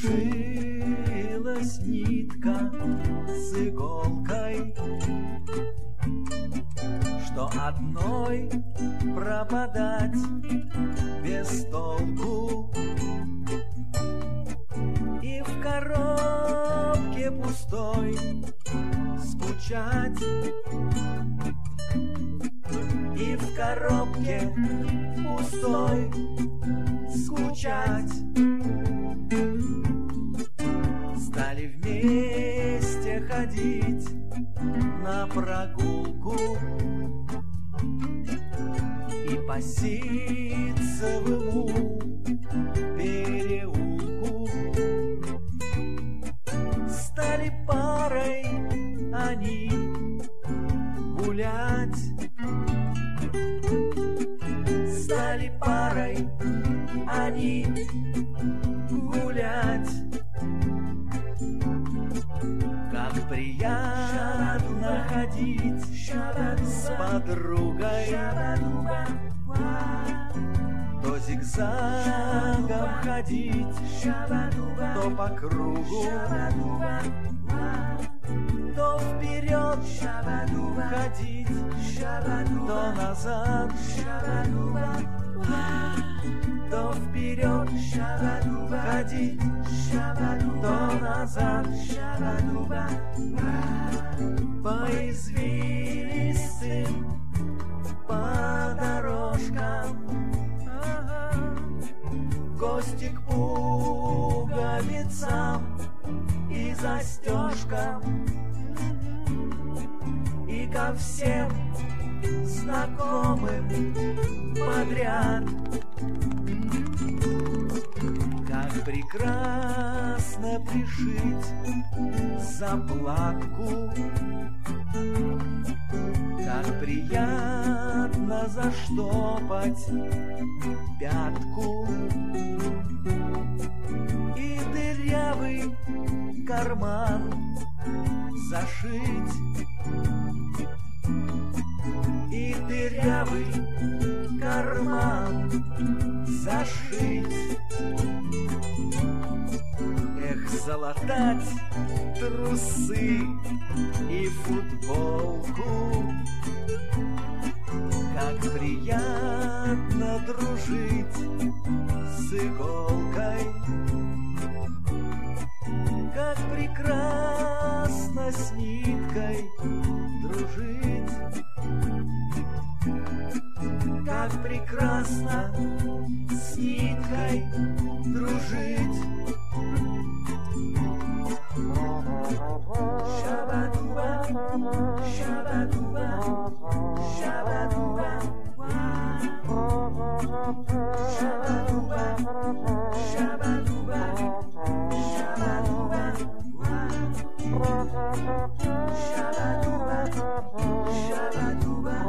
сложилась нитка с иголкой, что одной пропадать без толку. И в коробке пустой скучать, и в коробке пустой скучать. Стали вместе ходить на прогулку и по Ситцевому переулку. Стали парой они гулять, стали парой они гулять. Как приятно ходить с подругой, то зигзагом ходить, то по кругу, то вперед ходить, то назад, то вперед ходить, то назад. По извилистым, по дорожкам, гости к пуговицам и застежкам, и ко всем знакомым подряд. Как прекрасно пришить заплатку, как приятно заштопать пятку, и дырявый карман зашить, и дырявый карман зашить. Эх, залатать трусы и футболку, как приятно дружить с иголкой, как прекрасно с ниткой дружить, как прекрасно с ниткой дружить. Шабадуба, шабадуба, шабадуба, шабадуба, шабадуба, шабадуба, шабадуба,